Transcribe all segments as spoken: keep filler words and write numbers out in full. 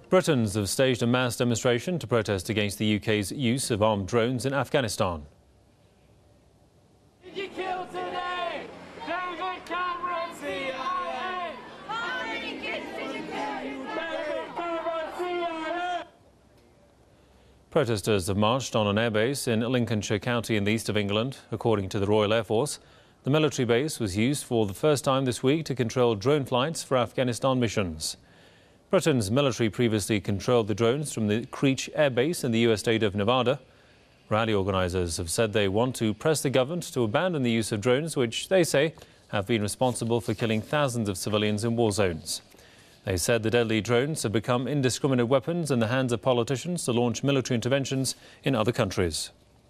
Britons have staged a mass demonstration to protest against the U K's use of armed drones in Afghanistan. Did you kill today? David Cameron, C I A! How many kids did you kill? David Cameron, C I A! Protesters have marched on an airbase in Lincolnshire County in the east of England. According to the Royal Air Force, the military base was used for the first time this week to control drone flights for Afghanistan missions. Britain's military previously controlled the drones from the Creech Air Base in the U S state of Nevada. Rally organisers have said they want to press the government to abandon the use of drones, which they say have been responsible for killing thousands of civilians in war zones. They said the deadly drones have become indiscriminate weapons in the hands of politicians to launch military interventions in other countries.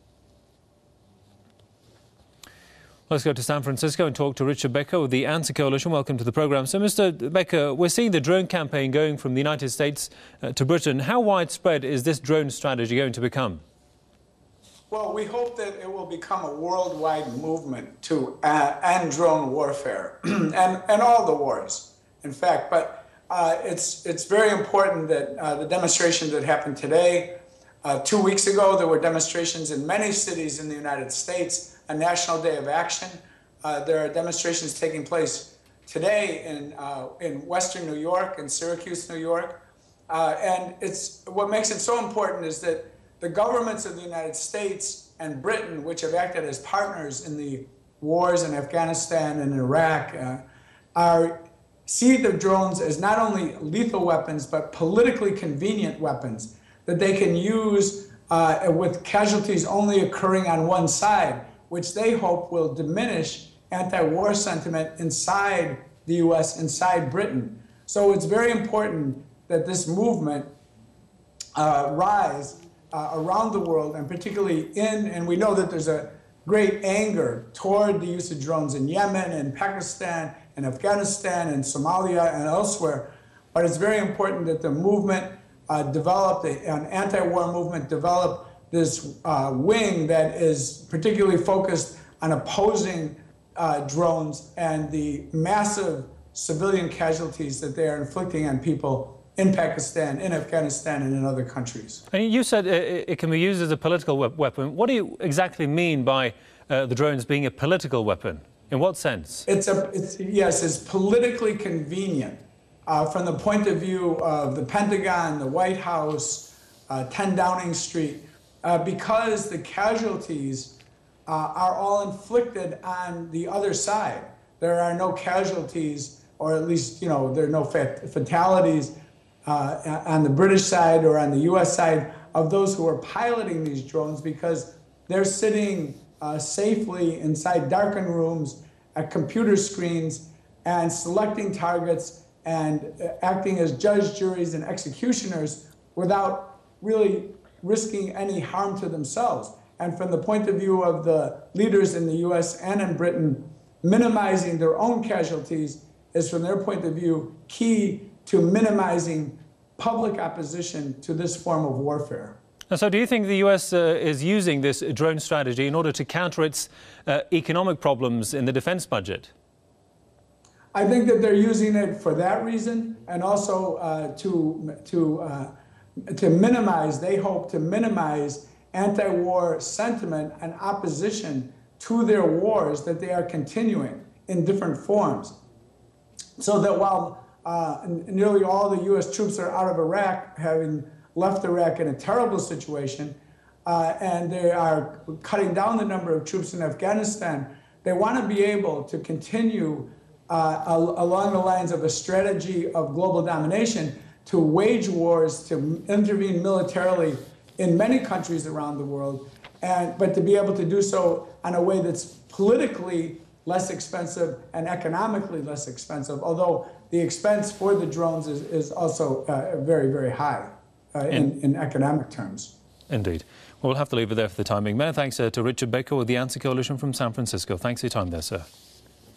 Let's go to San Francisco and talk to Richard Becker with the Answer Coalition. Welcome to the programme. So, Mister Becker, we're seeing the drone campaign going from the United States uh, to Britain. How widespread is this drone strategy going to become? Well, we hope that it will become a worldwide movement to uh, end drone warfare and, and all the wars, in fact. But uh, it's, it's very important that uh, the demonstration that happened today, uh, two weeks ago, there were demonstrations in many cities in the United States, a national day of action. Uh, there are demonstrations taking place today in, uh, in Western New York, in Syracuse, New York. Uh, and it's, what makes it so important is that the governments of the United States and Britain, which have acted as partners in the wars in Afghanistan and Iraq, uh, are, see the drones as not only lethal weapons, but politically convenient weapons that they can use uh, with casualties only occurring on one side, which they hope will diminish anti-war sentiment inside the U S, inside Britain. So it's very important that this movement uh, rise uh, around the world, and particularly in, and we know that there's a great anger toward the use of drones in Yemen and Pakistan and Afghanistan and Somalia and elsewhere. But it's very important that the movement uh, develop, an anti-war movement develop this uh, wing that is particularly focused on opposing uh, drones and the massive civilian casualties that they are inflicting on people in Pakistan, in Afghanistan, and in other countries. And you said it can be used as a political weapon. What do you exactly mean by uh, the drones being a political weapon? In what sense? It's a, it's, yes, it's politically convenient uh, from the point of view of the Pentagon, the White House, uh, ten Downing Street, uh, because the casualties uh, are all inflicted on the other side. There are no casualties, or at least, you know, there are no fat fatalities uh, on the British side or on the U S side of those who are piloting these drones, because they're sitting uh, safely inside darkened rooms at computer screens and selecting targets and uh, acting as judge, juries, and executioners without really risking any harm to themselves. And from the point of view of the leaders in the U S and in Britain, minimizing their own casualties is, from their point of view, key to minimizing public opposition to this form of warfare. And so do you think the U S uh, is using this drone strategy in order to counter its uh, economic problems in the defense budget? I think that they're using it for that reason, and also uh, to, to, uh, to minimize, they hope to minimize anti-war sentiment and opposition to their wars that they are continuing in different forms. So that while uh, nearly all the U S troops are out of Iraq, having left Iraq in a terrible situation, uh, and they are cutting down the number of troops in Afghanistan, they want to be able to continue uh, al along the lines of a strategy of global domination to wage wars, to intervene militarily in many countries around the world, and, but to be able to do so in a way that's politically less expensive and economically less expensive, although the expense for the drones is, is also uh, very, very high uh, in, in economic terms. Indeed. Well, we'll have to leave it there for the time being. Many thanks uh, to Richard Baker with the Answer Coalition from San Francisco. Thanks for your time there, sir.